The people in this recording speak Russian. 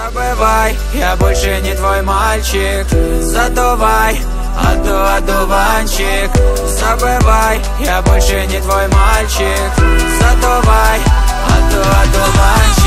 Забывай, я больше не твой мальчик. Задувай, одуванчик. Забывай, я больше не твой мальчик. Задувай, одуванчик.